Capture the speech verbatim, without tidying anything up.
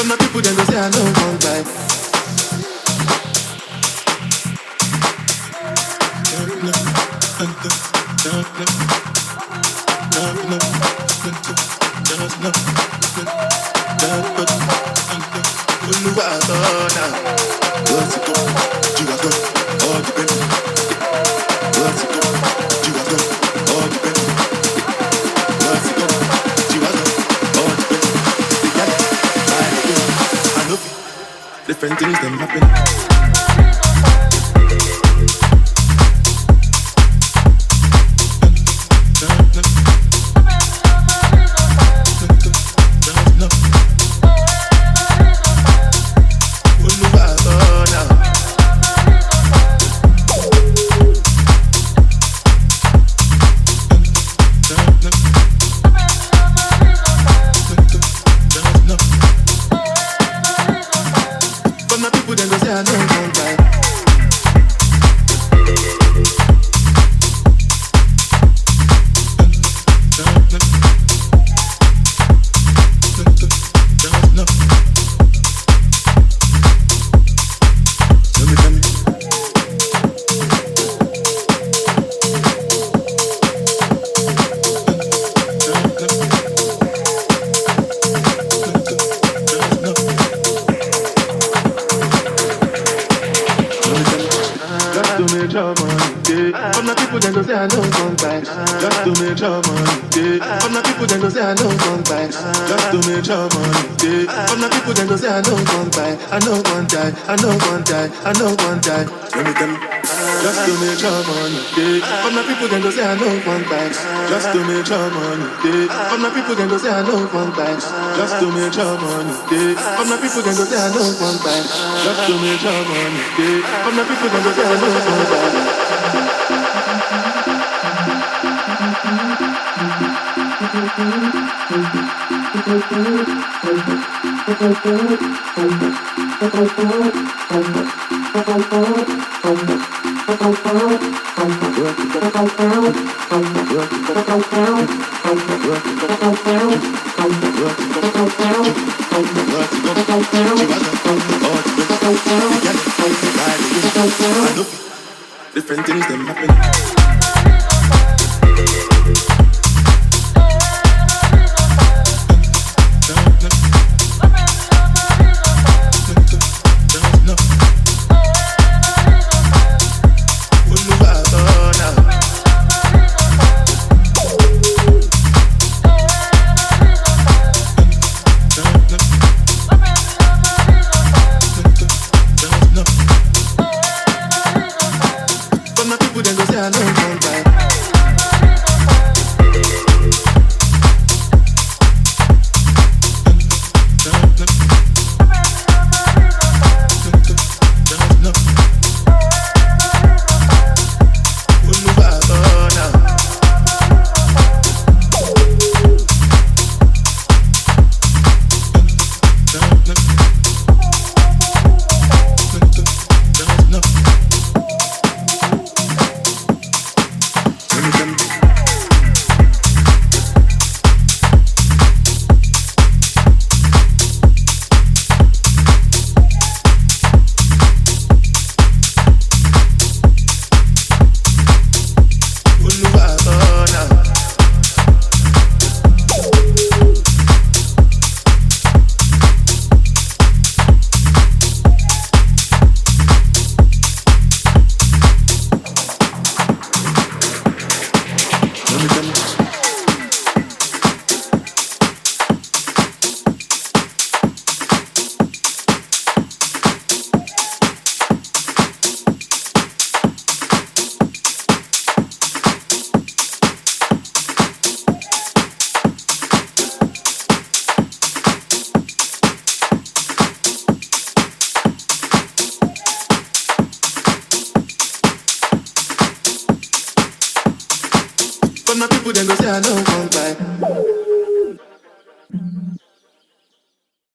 my people then go say I know one time. Different things them happen. I know one die, I know one die. Let me tell me, just to make sure money, yeah. But my people then go say I know one die, just to make sure money, yeah. But my people then go say I know one die, just to make sure money, yeah. But my people then go say I know one die, just to make sure money, yeah. But my people then go say I know one die. Different things them happen. But my people then go say I know one time.